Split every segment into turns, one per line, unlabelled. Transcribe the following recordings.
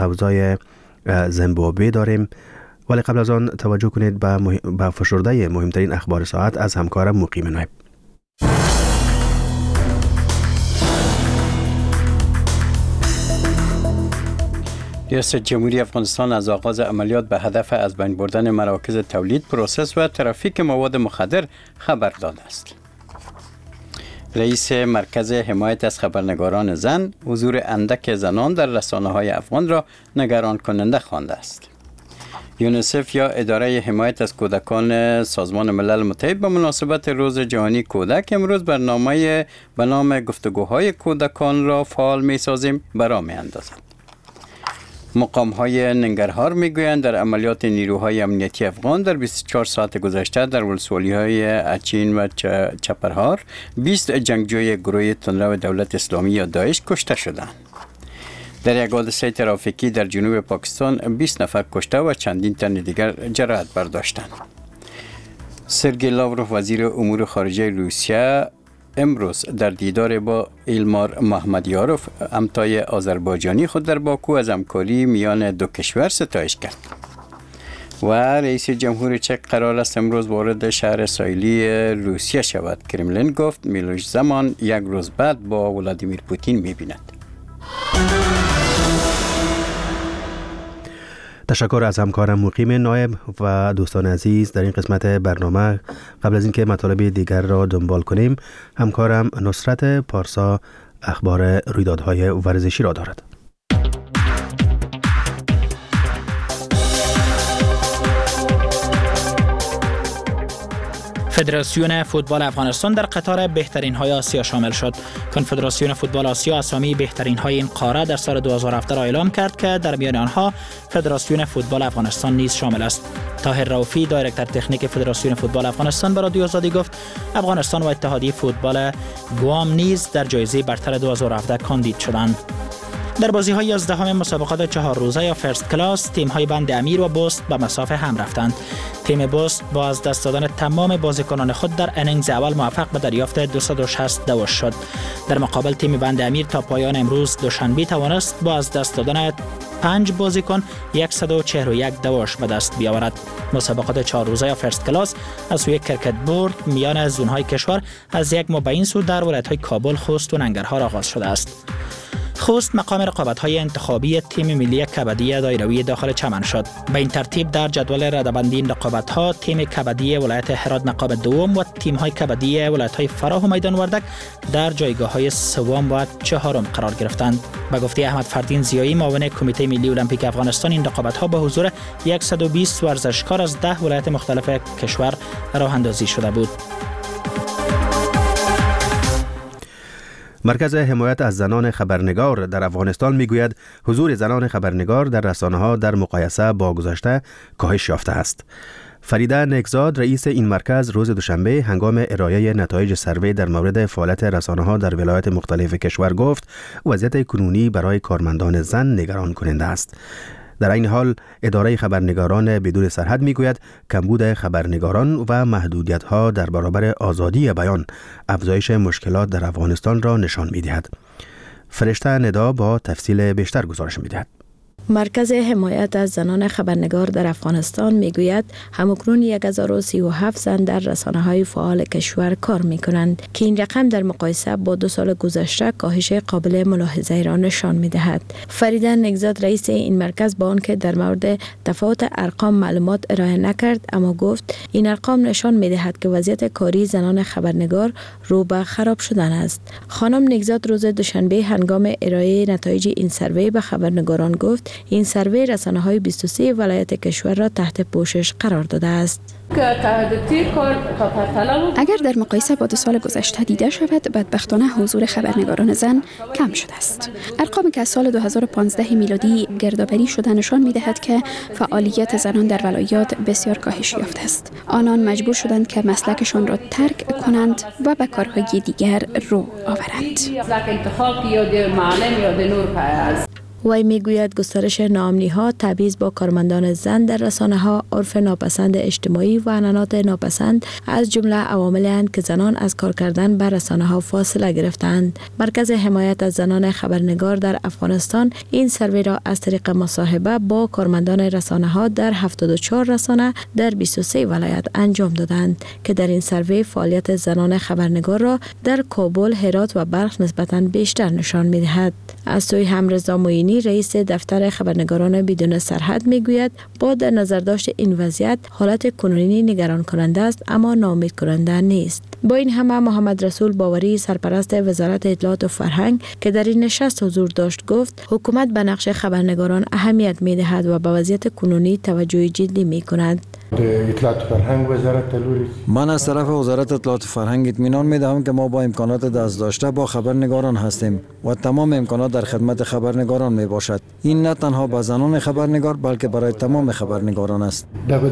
اوضاع زیمبابوه داریم، ولی قبل از آن توجه کنید به فشرده مهمترین اخبار ساعت از همکارم مقیم نایب.
ریاست جمهوری افغانستان از آغاز عملیات به هدف از بین بردن مراکز تولید، پروسس و ترافیک مواد مخدر خبر داده است. رئیس مرکز حمایت از خبرنگاران زن حضور اندک زنان در رسانه‌های افغان را نگران کننده خوانده است. یونیسف یا اداره حمایت از کودکان سازمان ملل متحد به مناسبت روز جهانی کودک امروز برنامه به نام گفتگوهای کودکان را فعال می‌سازیم برا می‌اندازد. مقام‌های ننگرهار می‌گویند در عملیات نیروهای امنیتی افغان در 24 ساعت گذشته در ولسوالی‌های اچین و چپرهار 20 جنگجوی گروه تندرو دولت اسلامی یا داعش کشته شدند. در یک حادثه ترافیکی در جنوب پاکستان 20 نفر کشته و چندین تن دیگر جراحت برداشتند. سرگئی لاوروف وزیر امور خارجه روسیه امروز در دیدار با ایلمار محمدیاروف همتای آذربایجانی خود در باکو از همکاری میان دو کشور ستایش کرد. و رئیس جمهور چک قرار است امروز وارد شهر ساحلی روسیه شود. کرملین گفت میلوش زمان یک روز بعد با ولادیمیر پوتین می‌بیند.
تشکر از همکارم مقیم نایب و دوستان عزیز. در این قسمت برنامه قبل از اینکه مطالب دیگر را دنبال کنیم، همکارم نصرت پارسا اخبار رویدادهای ورزشی را دارد.
فدراسیون فوتبال افغانستان در قطار بهترین های آسیا شامل شد. کنفدراسیون فوتبال آسیا اسامی بهترین های این قاره در سال 2017 را اعلام کرد که در میان آنها فدراسیون فوتبال افغانستان نیز شامل است. طاهر رؤوفی دایرکتور تکنیک فدراسیون فوتبال افغانستان به رادیو آزادی گفت افغانستان و اتحادیه فوتبال گوام نیز در جایزه برتر 2017 کاندید شدند. در بازی‌های 11 مسابقات 4 روزه یا فرست کلاس، تیم‌های بند امیر و بست به مسافه هم رفتند. تیم بست با از دست دادن تمام بازیکنان خود در انینگز اول موفق به دریافت 260 دوش شد. در مقابل تیم بند امیر تا پایان امروز دوشنبه توانست با از دست دادن 5 بازیکن 141 دوش به دست بیاورد. مسابقات 4 روزه یا فرست کلاس از سوی کرکت بورد میان زون‌های کشور از یک ماه به این سو در ولایت‌های کابل، خوست و ننگرهار آغاز شده است. خوست مقام رقابت‌های انتخابی تیم ملی کبدی دایروی داخل چمن شد. به این ترتیب در جدول رده‌بندی این رقابت‌ها تیم کبدی ولایت هرات مقام دوم و تیم‌های کبدی ولایت‌های فراه و میدان وردک در جایگاه‌های سوم و چهارم قرار گرفتند. به گفته احمد فردین زیایی معاون کمیته ملی المپیک افغانستان، این رقابت‌ها به حضور 120 ورزشکار از 10 ولایت مختلف کشور راه اندازی شده بود.
مرکز حمایت از زنان خبرنگار در افغانستان میگوید حضور زنان خبرنگار در رسانه‌ها در مقایسه با گذشته کاهش یافته است. فریده نکزاد رئیس این مرکز روز دوشنبه هنگام ارائه نتایج سروی در مورد فعالیت رسانه‌ها در ولایات مختلف کشور گفت وضعیت کنونی برای کارمندان زن نگران کننده است. در این حال اداره خبرنگاران بدون سرحد میگوید کمبود خبرنگاران و محدودیت‌ها در برابر آزادی بیان افزایش مشکلات در افغانستان را نشان می‌دهد. فرشته ندا با تفصیل بیشتر گزارش می‌دهد.
مرکز حمایت از زنان خبرنگار در افغانستان میگوید همکنون 1037 زن در رسانه‌های فعال کشور کار می‌کنند که این رقم در مقایسه با 2 سال گذشته کاهش قابل ملاحظه‌ای را نشان می‌دهد. فریده نکزاد رئیس این مرکز با آنکه در مورد تفاوت ارقام معلومات ارائه نکرد، اما گفت این ارقام نشان می‌دهد که وضعیت کاری زنان خبرنگار رو به خراب شدن است. خانم نکزاد روز دوشنبه هنگام ارائه نتایج این سروی به خبرنگاران گفت این سروی رسانه‌های 23 ولایت کشور را تحت پوشش قرار داده است.
اگر در مقایسه با 2 سال گذشته دیده شود، بدبختانه حضور خبرنگاران زن کم شده است. ارقامی که از سال 2015 میلادی گردآوری شده نشان می‌دهد که فعالیت زنان در ولایات بسیار کاهش یافته است. آنان مجبور شدند که مسلکشان را ترک کنند و به کارهای دیگر رو آورند.
وی میگوید گسترش ناامنی‌ها، تبعیض با کارمندان زن در رسانه‌ها، عرف ناپسند اجتماعی و عنعنات ناپسند از جمله عوامل‌اند که زنان از کار کردن بر رسانه‌ها فاصله گرفتند. مرکز حمایت از زنان خبرنگار در افغانستان این سروی را از طریق مصاحبه با کارمندان رسانه‌ها در 74 رسانه در 23 ولایت انجام دادند که در این سروی فعالیت زنان خبرنگار را در کابل، هرات و بلخ نسبتاً بیشتر نشان می‌دهد. از سوی همرضا معینی رئیس دفتر خبرنگاران بدون سرحد میگوید با در نظر داشت این وضعیت حالت کنونی نگران کننده است اما ناامید کننده نیست. با این همه محمد رسول باوری سرپرست وزارت اطلاعات و فرهنگ که در این نشست حضور داشت گفت حکومت به نقش خبرنگاران اهمیت می‌دهد و به وضعیت کنونی توجه جدی می‌کند.
من از طرف وزارت اطلاعات و فرهنگ اطمینان می‌دهم که ما با امکانات دست داشته با خبرنگاران هستیم و تمام امکانات در خدمت خبرنگاران میباشد. این نه تنها به زنان خبرنگار بلکه برای تمام خبرنگاران است.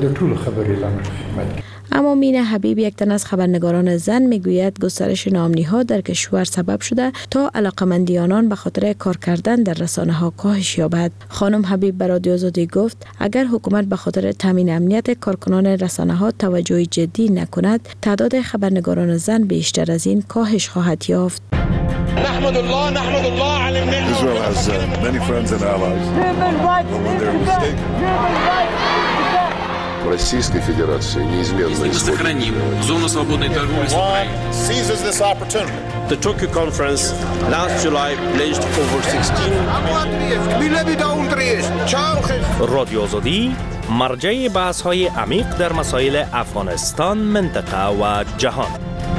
اما مینه حبیب یک تن از خبرنگاران زن میگوید گسترش ناامنی‌ها در کشور سبب شده تا علاقمندی آنان به خاطر کار کردن در رسانه‌ها کاهش یابد. خانم حبیب به رادیو آزادی گفت اگر حکومت به خاطر تامین امنیت کارکنان رسانه‌ها توجه جدی نکند، تعداد خبرنگاران زن بیشتر از این کاهش خواهد یافت.
نحمد الله على النعمة. Israel has many friends and allies.
Российской Федерации неизменно
сохраним зону свободной торговли с Украиной.
Seizes this opportunity.
The Tokyo conference last July pledged over 16
رادیو آزادی مرجع بحث‌های عمیق در مسائل افغانستان، منطقه و جهان.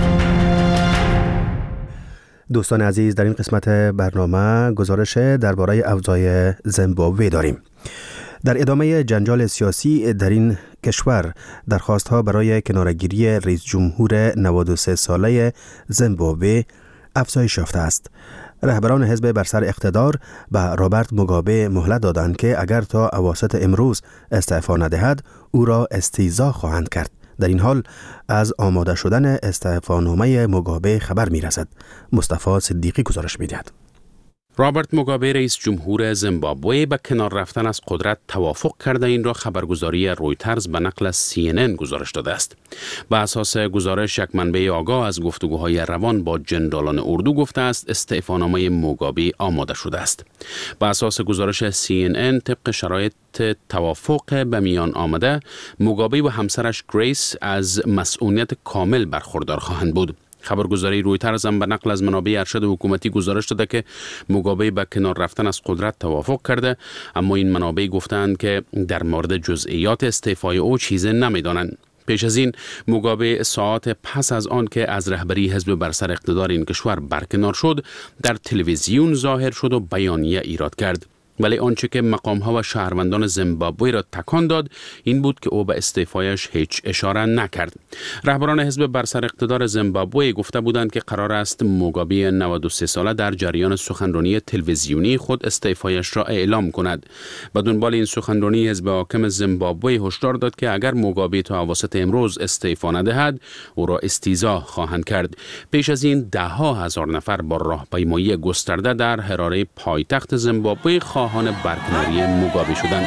دوستان عزیز، در این قسمت برنامه گزارش درباره اوضاع زیمبابوه داریم. در ادامه جنجال سیاسی در این کشور، درخواست‌ها برای کناره‌گیری رئیس جمهور 93 ساله زیمبابوه افزایش یافته است. رهبران حزب بر سر اقتدار به رابرت موگابه مهلت دادند که اگر تا اواسط امروز استعفا ندهد او را استیضاح خواهند کرد. در این حال از آماده شدن استعفانامه موگابه خبر می‌رسد. مصطفی صدیقی گزارش می‌دهد.
رابرت موگابه رئیس جمهور زیمبابوه به کنار رفتن از قدرت توافق کرده. این را خبرگزاری رویترز به نقل از CNN گزارش داده است. به اساس گزارش یک منبع آگاه از گفتگوهای روان با جنرالان اردو گفته است استعفانامه موگابه آماده شده است. به اساس گزارش CNN طبق شرایط توافق به میان آمده، موگابه و همسرش گریس از مسئولیت کامل برخوردار خواهند بود. خبرگزاری رویترز هم به نقل از منابع ارشد حکومتی گزارش داده که موگابه به کنار رفتن از قدرت توافق کرده، اما این منابع گفتند که در مورد جزئیات استعفای او چیزی نمی‌دانند. پیش از این موگابه ساعات پس از آن که از رهبری حزب بر سر اقتدار این کشور برکنار شد، در تلویزیون ظاهر شد و بیانیه ایراد کرد. ولی آنچه که مقام‌ها و شهروندان زیمبابوه را تکان داد این بود که او به استعفایش هیچ اشاره نکرد. رهبران حزب بر سر اقتدار زیمبابوه گفته بودند که قرار است موگابه 93 ساله در جریان سخنرانی تلویزیونی خود استعفایش را اعلام کند. به دنبال این سخنرانی حزب حاکم زیمبابوه هشدار داد که اگر موگابه تا اواسط امروز استعفا ندهد او را استیضاح خواهند کرد. پیش از این ده‌ها هزار نفر با راهپیمایی گسترده در حراره پایتخت زیمبابوه خواهان برکناری موگابه شدند.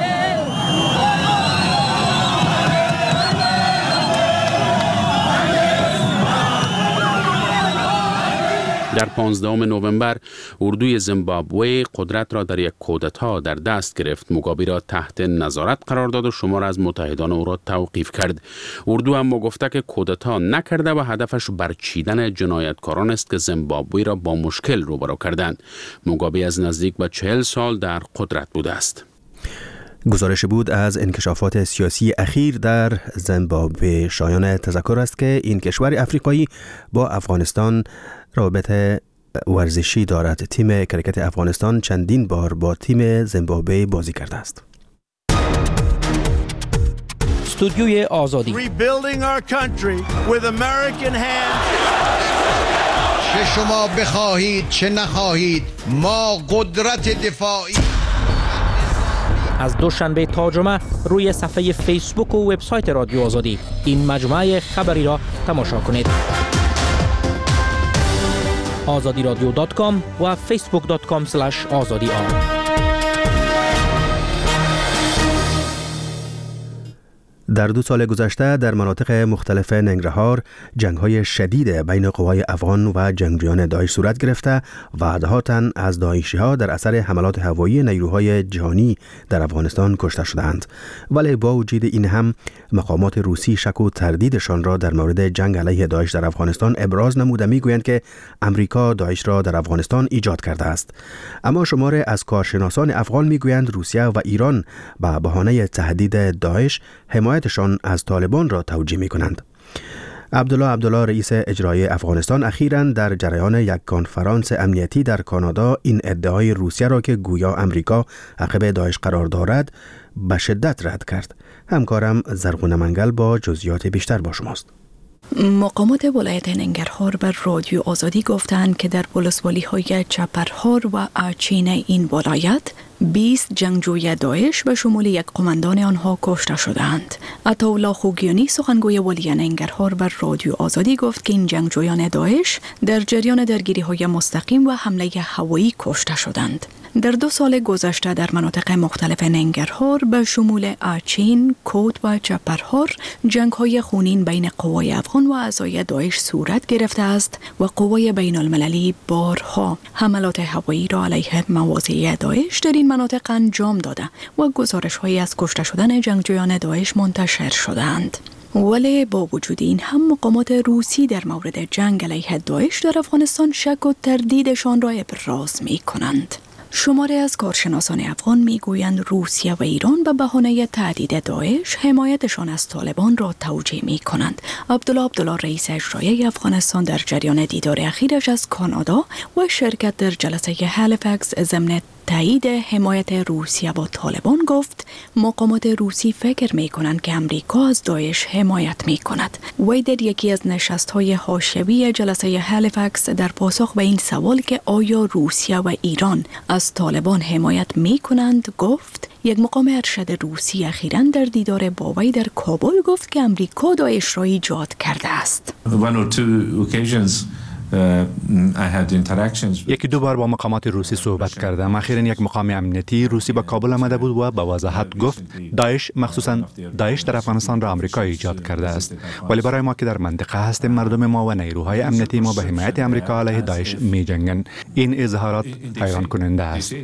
در 15 نوامبر اردوی زیمبابوه قدرت را در یک کودتا در دست گرفت. موگابه را تحت نظارت قرار داد و شمار از متحدان او را توقیف کرد. اردو هم گفته که کودتا نکرده و هدفش برچیدن جنایتکاران است که زیمبابوه را با مشکل روبرو کردند. موگابه از نزدیک به 40 سال در قدرت بوده است.
گزارش بود از انکشافات سیاسی اخیر در زیمبابوه. شایان تذکر است که این کشور افریقایی با افغانستان رابطه ورزشی دارد. تیم کرکت افغانستان چندین بار با تیم زیمبابوه بازی کرده است.
استودیوی آزادی.
چه شما بخواهید چه نخواهید ما قدرت دفاعی.
از دوشنبه تا جمعه روی صفحه فیسبوک و وبسایت رادیو آزادی این مجموعه خبری را تماشا کنید. azadiradyo.com و facebook.com/azadi.
در 2 سال گذشته در مناطق مختلف ننگرهار جنگ‌های شدید بین قوای افغان و جنگجویان داعش صورت گرفته و ده‌ها تن از داعشی‌ها در اثر حملات هوایی نیروهای جهانی در افغانستان کشته شدند. ولی با وجود این هم مقامات روسی شک و تردیدشان را در مورد جنگ علیه داعش در افغانستان ابراز نموده می‌گویند که امریکا داعش را در افغانستان ایجاد کرده است. اما شمار از کارشناسان افغان می‌گویند روسیه و ایران به بهانه تهدید داعش حمایتشان از طالبان را توجیه می‌کنند. عبدالله رئیس اجرایی افغانستان اخیراً در جریان یک کنفرانس امنیتی در کانادا این ادعای روسیه را که گویا امریکا عقب داعش قرار دارد به شدت رد کرد. همکارم زرغونه منگل با جزئیات بیشتر با شماست.
مقامات ولایت ننگرهار بر رادیو آزادی گفتند که در ولسوالی‌های چپرهار و آچین این ولایت 20 جنگجوی داعش به شمول یک قماندان آنها کشته شدند. عطاالله خوگیانی سخنگوی ولی ننگرهار بر رادیو آزادی گفت که این جنگجویان داعش در جریان درگیری‌های مستقیم و حمله هوایی کشته شدند. در 2 سال گذشته در مناطق مختلف ننگرهار به شمول آچین، کوت و چپرهار جنگ‌های خونین بین قوای افغان و اعضای داعش صورت گرفته است و قوای بین المللی بارها حملات هوایی را علیه مواضع داعش در این مناطق انجام داده و گزارش‌هایی از کشته شدن جنگجویان داعش منتشر شدند. ولی با وجود این هم مقامات روسی در مورد جنگ علیه داعش در افغانستان شک و تردیدشان را ابراز می‌کنند. شماری از کارشناسان افغان میگویند روسیه و ایران به بهانه تهدید داعش حمایتشان از طالبان را توجیه می‌کنند. عبدالله رئیس اجرایی افغانستان در جریان دیدار اخیرش از کانادا و شرکت در جلسه هالیفکس ضمن تایید حمایت روسیه با طالبان گفت مقامات روسی فکر می‌کنند که امریکا از داعش حمایت می‌کند. وی در یکی از نشست‌های حاشیه‌ای جلسه هالیفکس در پاسخ به این سوال که آیا روسیه و ایران از طالبان حمایت می‌کنند گفت یک مقام ارشد روسی اخیراً در دیدار با وی در کابل گفت که امریکا داعش را ایجاد کرده است.
یکی 2 بار با مقامات روسی صحبت کردم. اخیراً یک مقام امنیتی روسی به کابل آمده بود و به وضاحت گفت داعش، مخصوصاً داعش در افغانستان را امریکا ایجاد کرده است. ولی برای ما که در منطقه هستیم مردم ما و نیروهای امنیتی ما به حمایت امریکا علیه داعش می‌جنگند. این اظهارات حیران کننده است.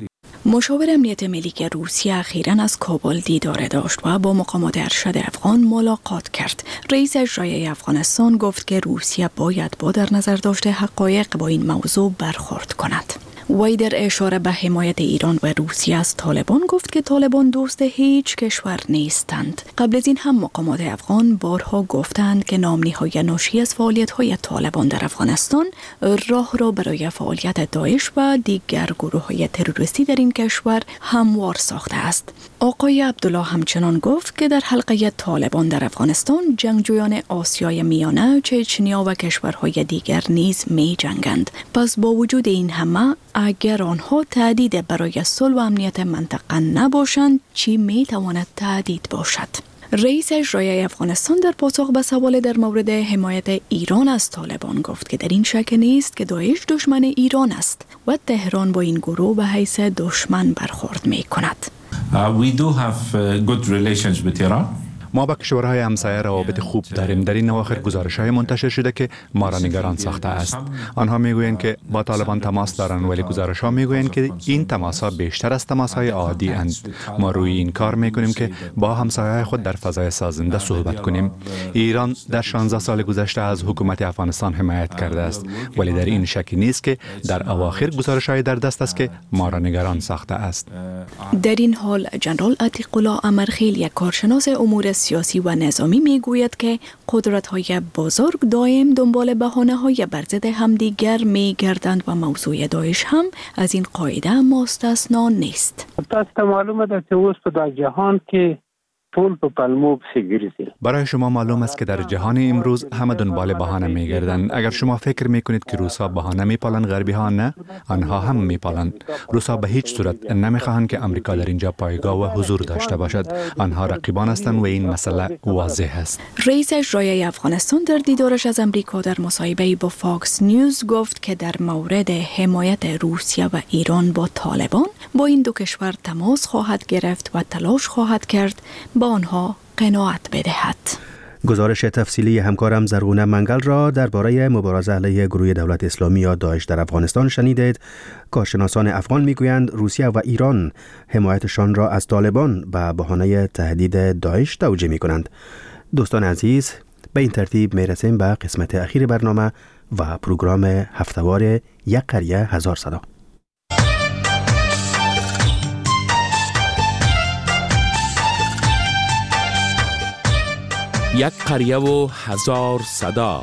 مشاور امنیت ملی روسیه اخیراً از کابل دیدار داشت و با مقامات ارشد افغان ملاقات کرد. رئیس اجرایی افغانستان گفت که روسیه باید با در نظر داشته حقایق با این موضوع برخورد کند. وی در اشاره به حمایت ایران و روسیه از طالبان گفت که طالبان دوست هیچ کشور نیستند. قبل از این هم مقامات افغان بارها گفتند که نامنی‌های ناشی از فعالیت‌های طالبان در افغانستان راه را برای فعالیت داعش و دیگر گروه‌های تروریستی در این کشور هموار ساخته است. آقای عبدالله همچنان گفت که در حلقه طالبان در افغانستان جنگجویان آسیای میانه، چچنیا و کشورهای دیگر نیز می جنگند. پس با وجود این همه اگر آنها تهدید برای صلح و امنیت منطقه نباشند چی می تواند تهدید باشد؟ رئیس اجرایی افغانستان در پاسخ به سوال در مورد حمایت ایران از طالبان گفت که در این شک نیست که داعش دشمن ایران است و تهران با این گروه به حیث دشمن برخورد می کند.
We do have good relations with Iran. ما با کشورهای همسایه روابط خوب داریم. در این اواخر گزارش‌های منتشر شده که ما را نگران ساخته است. آنها میگویند که با طالبان تماس دارند ولی گزارش‌ها میگویند که این تماس‌ها بیشتر از تماس‌های عادی اند. ما روی این کار میکنیم که با همسایه‌های خود در فضای سازنده صحبت کنیم. ایران در 16 سال گذشته از حکومت افغانستان حمایت کرده است ولی در این شکی نیست که در اواخر گزارش‌های در دست است که ما را نگران ساخته است.
در این حال جنرال عتیق الله امرخیل یک کارشناس امور سیاسی و نظامی میگوید که قدرت‌های بزرگ دائم دنبال بهانه‌های بر ضد همدیگر می‌گردند و موضوع داعش هم از این قاعده مستثنا نیست.
تاسو معلومه ده چې اوس په جهان کې ټول په پلمو پسې ګرځي.
برای شما معلوم است که در جهان امروز همه دنبال بهانه می‌گردند. اگر شما فکر می‌کنید که روس‌ها بهانه می‌پالند، غربی‌ها نه، آنها هم می‌پالند. روس‌ها به هیچ صورت نمی‌خواهند که آمریکا در اینجا پایگاه و حضور داشته باشد. آنها رقیبان هستند و این مسئله واضح است.
رئیس اجرایی افغانستان در دیدارش از آمریکا در مصاحبه‌ای با فاکس نیوز گفت که در مورد حمایت روسیه و ایران با طالبان با این دو کشور تماس خواهد گرفت و تلاش خواهد کرد با آنها قناعت بدهد.
گزارش تفصیلی همکارم زرغونه منگل را درباره مبارزه علیه گروه دولت اسلامی یا داعش در افغانستان شنیدید. کارشناسان افغان میگویند روسیه و ایران حمایتشان را از طالبان به بهانه تهدید داعش توجیه میکنند. دوستان عزیز، به این ترتیب میرسیم به قسمت اخیر برنامه و پروگرام هفتهوار یک قریه هزار صدا.
یک قریه و هزار صدا.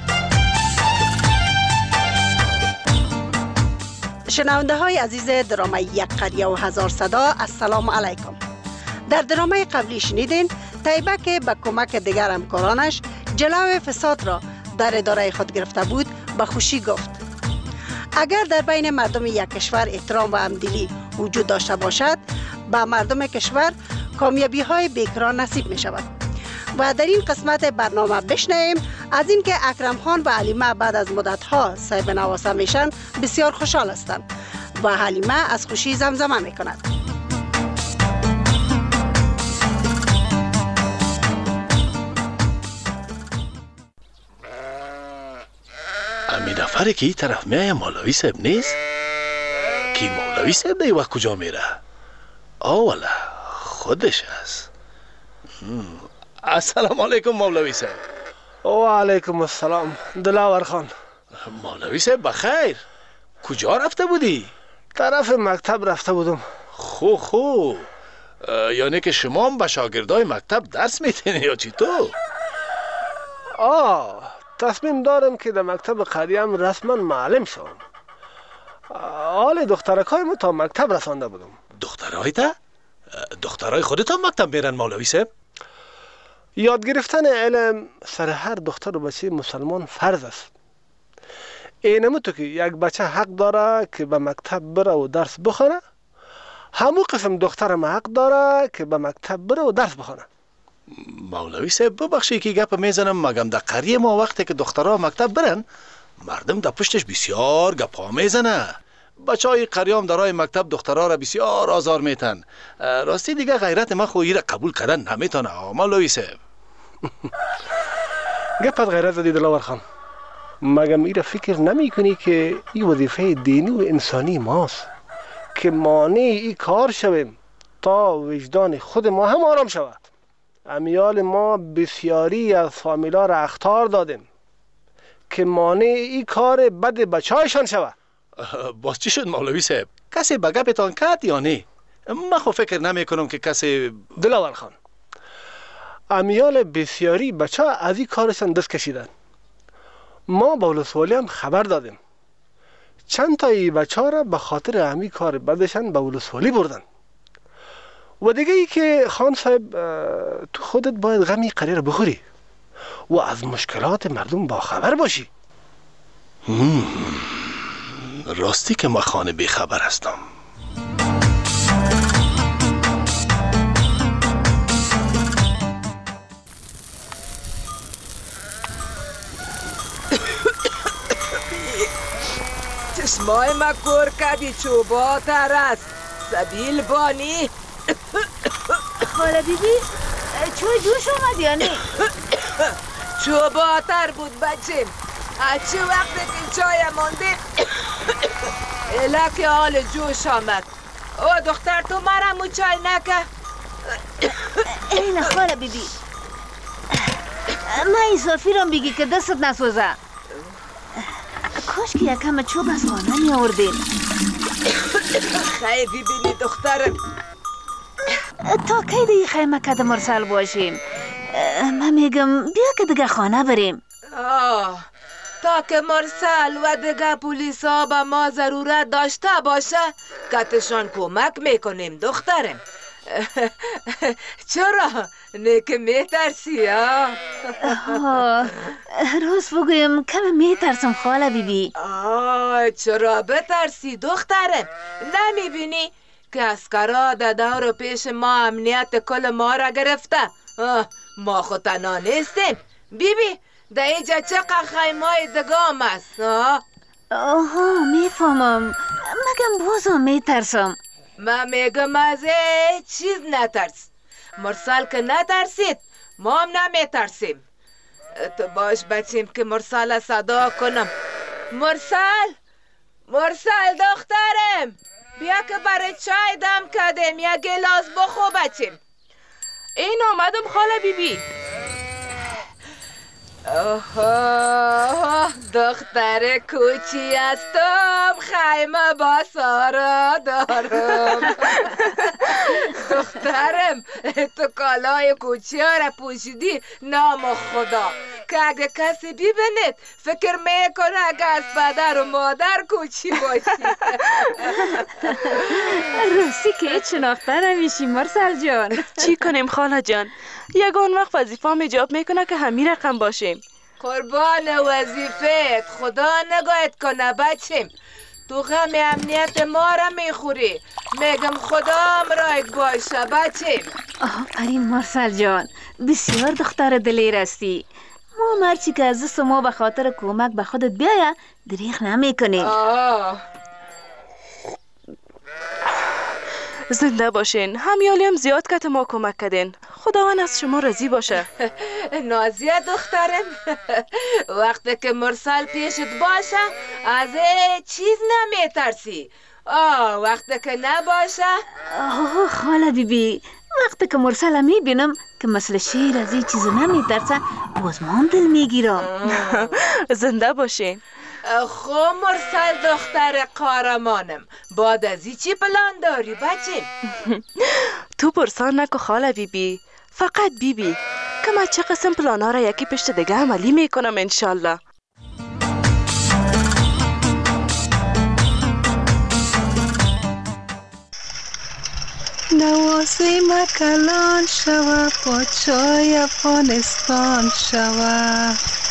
شنونده های عزیز درامه یک قریه و هزار صدا، السلام علیکم. در درامه قبلی شنیدین طیبه که به کمک دیگر همکارانش جلوی فساد را در اداره خود گرفته بود به خوشی گفت اگر در بین مردم یک کشور احترام و همدلی وجود داشته باشد به مردم کشور کامیابی های بیکران نصیب می شود. و در این قسمت برنامه بشنویم از اینکه اکرم خان و حلیمه بعد از مدت‌ها صاحب نواسه میشن بسیار خوشحال هستند و حلیمه از خوشی زمزمه میکند.
امی نفری که این طرف میایه مولوی صاحب نیست؟ کی مولوی صاحب دی وقت کجا میره؟ والا خودش است. السلام علیکم مولوی صاحب.
و علیکم السلام دلاور خان.
مولوی صاحب بخیر. کجا رفته بودی؟
طرف مکتب رفته بودم.
خو یعنی که شما هم به شاگردای مکتب درس میتینی یا چی تو؟
تصمیم دارم که در مکتب قریه‌ام رسما معلم شوم. حال دخترکای ما تا مکتب رسانده بودم.
دخترای تا؟ دخترای خودت هم مکتب میرن مولوی صاحب؟
یاد گرفتن علم سر هر دختر و بچه مسلمان فرض است. اینمو تو که یک بچه حق داره که به مکتب بره و درس بخونه، همون قسم دخترم حق داره که به مکتب بره و درس بخونه.
مولوی صاحب ببخشی که گپ میزنم، مگم در قریه ما وقتی که دخترها مکتب برن مردم در پشتش بسیار گپا میزنه. بچه های قریه هم در راه مکتب دخترها را بسیار آزار میتن. راستی دیگه غیرت ما خو را قبول کردن نمیتونه مولوی صاحب.
گپت غیرت زدی دلاور خان. مگم ایره فکر نمی کنی که این وظیفه دینی و انسانی ماست که مانع ای کار شویم تا وجدان خود ما هم آرام شود. امیال ما بسیاری از فامیلا را اخطار دادیم که مانع ای کار بد بچه‌هایشان شود.
باز چی شد مولوی صاحب؟ کسی به گپتان کرد یا نه؟ من خو فکر نمی کنم که کسی.
دلاور خان، امیال بسیاری بچه از این کارشان دست کشیدن. ما با ولسوالی هم خبر دادیم. چند تا ای بچه را به خاطر همی کار بدشان به ولسوالی بردن. و دیگه ای که خان صاحب تو خودت باید غمی قریه را بخوری و از مشکلات مردم با خبر باشی.
راستی که ما خانه بی خبر هستم.
چشمای ما کور کدی چوبا ترست سبیل بانی.
خاله بیبی چوی جوش اومد یا نه؟
چوبا تر بود بچیم. هرچی وقت که چای مانده الک حال جوش آمد. او دختر تو مرمو چای نکه.
اینه خاله بیبی، من این صافیرم بگی که دستت نسوزه. کاش که یکم چوب از خانه می آوردین.
خیلی ببینی دخترم،
تا کی دیگه خیمه کده مرسل باشیم؟ من میگم بیا که دیگه خانه بریم.
تا که مرسل و دیگه پولیسا به ما ضرورت داشته باشه کتشان کمک میکنیم دخترم. چرا؟ نه که میترسی ها؟
راست بگویم کم میترسم خاله بیبی.
چرا بترسی دخترم؟ نمیبینی که اسکرا در دور پیش ما امنیت کل ما را گرفته؟ ما خود تنها نیستیم. بیبی در اینجا چقدر خیمای دگام است.
میفهمم، مگم بازم میترسم.
من میگم از چیز نترس. مرسل که نترسید ما هم نمیترسیم. تو باش بچیم که مرسل صدا کنم. مرسل دخترم، بیا که برای چای دم کردیم، یک گلاس بخو بچیم.
این آمدم خاله بیبی.
اوه دختر کوچی هستم، خیمه با سارا دارم. دخترم تو کالای کوچی ها را پوشیدی نام خدا که اگه کسی ببیند فکر میکنه که از پدر و مادر کوچی باشی.
راستی که هیچ شناخته نمیشی مرسل جان. چی کنیم خاله جان؟ یگان وقت وظیفه‌ام ایجاب میکنه که همین رقم باشیم.
قربان وظیفت، خدا نگاهت کنه بچیم. تو غم امنیت ما را میخوری، میگم خدا امرایت باشه بچیم.
آفرین مرسل جان، بسیار دختر دلیر هستی. ما مرچی که از دست ما به خاطر کمک به خودت بیایه دریغ نمیکنیم.
زنده باشین، همیالی هم زیاد که ما کمک کردین. خداوند از شما راضی باشه.
نازیه دخترم، وقتی که مرسل پیشت باشه از چیز نمیترسی. وقتی که نباشه
خاله بیبی، وقتی که مرسل میبینم که مثل شیر از این چیز نمیترسه باز ما هم دل میگیرم.
زنده باشین.
خب مرسل دختر قهرمانم، بعد از این چی پلان داری بچیم؟
تو پرسان نکو خاله بیبی، فقط بیبی که من چه قسم پلانا را یکی پشت دیگه عملی میکنم انشالله.
نوازیم کلان شوه، پادشاه افغانستان شوه،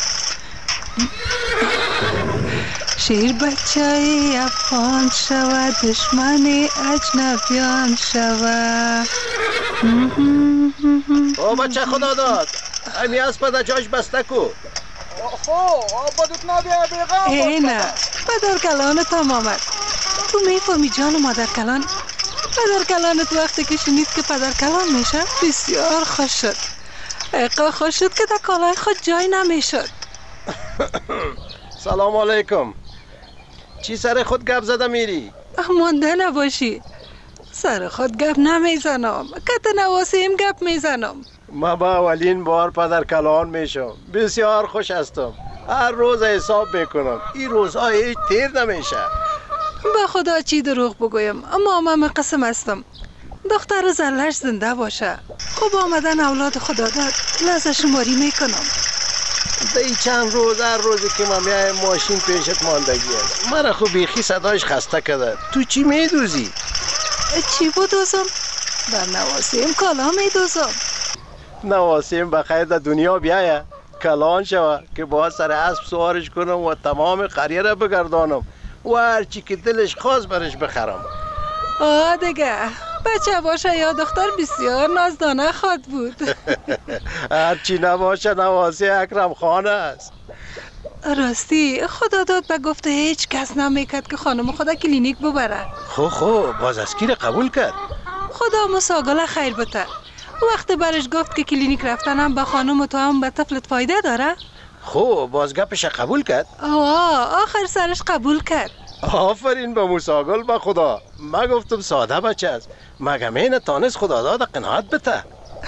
شیر بچه افغان شوه، دشمن اجنبیان شوه.
او بچه خدا داد، همی اسب در جاش بسته کو.
بدت نبیه بیغام. اینه پدر کلانت هم آمد. تو میفهمی جان مادر کلان؟ پدر کلانت وقتی که شنید که پدر کلان میشه بسیار خوش شد. اقا خوش شد که در کالای خود جای نمیشد.
سلام علیکم. چی سر خود گپ زده میری؟
مانده نباشی، سر خود گپ نمیزنم، کت نواسیم گپ میزنم.
ما با اولین بار پدر کلان میشم، بسیار خوش هستم. هر روز حساب میکنم، این روزها هیچ تیر نمیشه.
به خدا چی دروغ بگویم، اما من قسم هستم دختر زلش زنده باشه. خوب آمدن اولاد خدا داد، لحظه شماری میکنم.
دی چند روز هر روزی که من میایم ماشین پیشت ماندگی است. من خوب بیخی صدایش خسته کرده. تو چی میدوزی؟
چی بدوزم؟ در نواسیم کالا میدوزم.
نواسیم بخیر در دنیا بیایه کلان شوه که با سر اسب سوارش کنم و تمام قریه را بگردانم و هرچی که دلش خواست برش بخرم.
دیگه بچه باشه یا دختر بسیار نازدانه خواد بود.
هرچی نباشه نواسی اکرم خانه است.
راستی خدا داد به گفته هیچ کس نمیکرد که خانم خدا کلینیک ببره.
خو باز از کی قبول کرد؟
خدا مساگل خیر بته. وقتی برش گفت که کلینیک رفتنم به خانم و تو هم به طفلت فایده داره.
خو باز گپش قبول کرد؟
آخر سرش قبول کرد.
آفرین به موساگل به خدا. ما گفتم ساده بچه است، مگه مینه تانست خدا داد قناعت بته.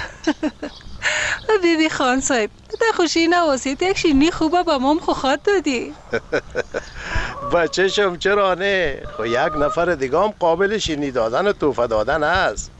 بیبی خان صاحب در خوشی نواسید یک شیرنی خوبه به مام خوخات دادی.
بچه شم چرا نه، خو یک نفر دیگه هم قابل شیرنی دادن و توفه دادن است.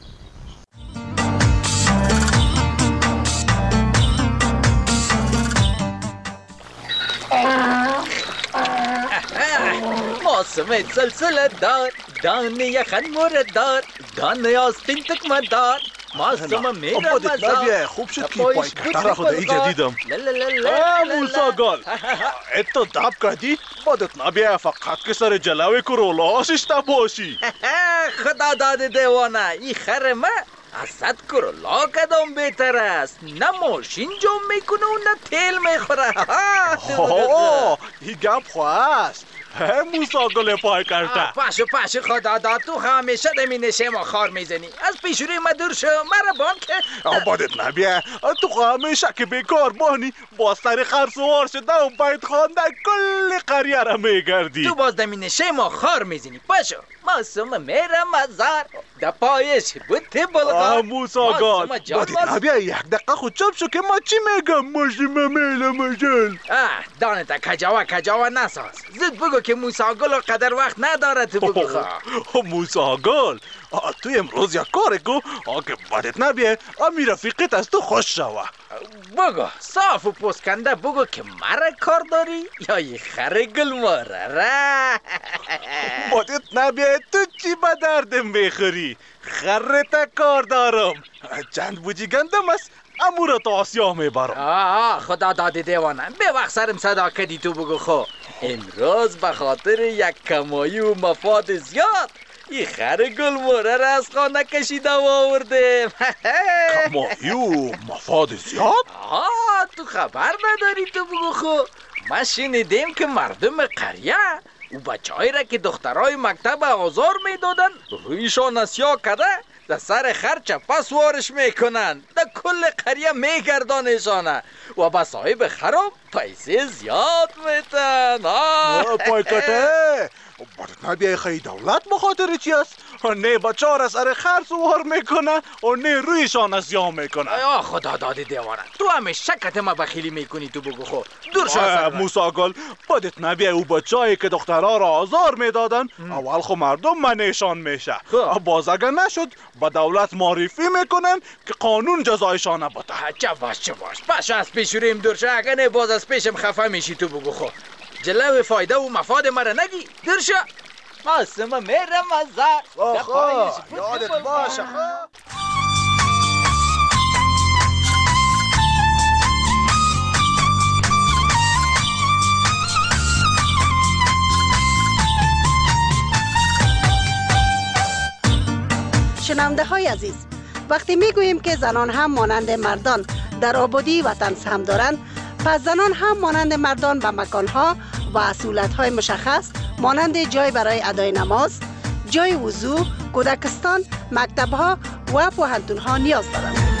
موسم سلسله دار، دانه یخن مورد دار، دانه آستین تکمه دار، ماستم میرم مزار.
خوب شد که پای کتر خود ای جدیدم. موساگل اتو داب کردی؟ بدت نبیه فقط که سر جلوی کرولا آسیسته باشی.
خدا داده دیوانه ای خرمه از 100 کرولا کدام بهتر است. نه ماشین جمع میکنه و نه تیل میخوره.
این گپ خواه است. موسا گل پای کشته.
پاشو خدا داد تو همیشه دمی نشه ما خار میزنی. از پیشوری ما دور شو مرا بان که
بادت نبیه. تو همیشه که بیکار بانی باز سر خرسوار شده و باید خانده کل قریه را میگردی.
تو باز دمی نشه ما خار میزنی. پاشو ماسوم میرم مزار دا پایش بوته بلغار.
موسا گل بادت نبیه یک دقیقه خود چپ شو که ما چی میگم ماشیم میله مجل.
دانتا کجاوه نساز. زد بگو که موسا گل قدر وقت نداره تو بگو خواه.
موسا گل تو امروز یک کار کو که بادت نبیه امی رفیقت از تو خوش شوه.
بگو صاف و پسکنده بگو که مرا کار داری یا یه خر گل ماره را.
بادت نبیه تو چی به دردم میخوری؟ خرت کار دارم چند بوجی گندم است امو را تا آسیا میبرم.
خدا دادی دیوانم به وقت سرم صدا کردی تو بگو خو. امروز به خاطر یک کمایی و مفاد زیاد این خر گل موره را از خانه کشیده و آوردیم.
کمایی و مفاد زیاد؟
تو خبر نداری تو بگو خو. ما شنیدیم که مردم قریه و بچه‌ای را که دخترای مکتب آزار میدادن رویشان اسیا کرده در سر خرچه پس وارش میکنن در کل قریه میگردانشانه و با صاحب خراب پیسه زیاد میتن.
پای کته بادت نبیه خیلی دولت بخاطر چی است؟ نه بچه را سر خرس وار میکنه و نه رویشان اسیا میکنه.
خدا دادی دیوانه تو همه شکت ما بخیلی میکنی تو بگو خو. دور شو سر
موسا گل بادت نبیه او بچه‌ای که دخترها را آزار میدادن اول خو مردم منشان میشه باز اگر نشد با دولت معرفی میکنن که قانون جزایشان بده.
چه باش پاشو از پیشوریم دور شو. اگر نه باز از پیشم خفه میشی تو بگو خو. جلو فایده و مفاد مرا نگی دور شو. ماسم میرم مزار
یادت باشه.
شنونده های عزیز، وقتی میگوییم که زنان هم مانند مردان در آبادی وطن سهم دارند، پس زنان هم مانند مردان به مکانها و اصولت‌های مشخص مانند جای برای ادای نماز، جای وضو، کودکستان، مکتب‌ها و پوهنتون‌ها نیاز دارند.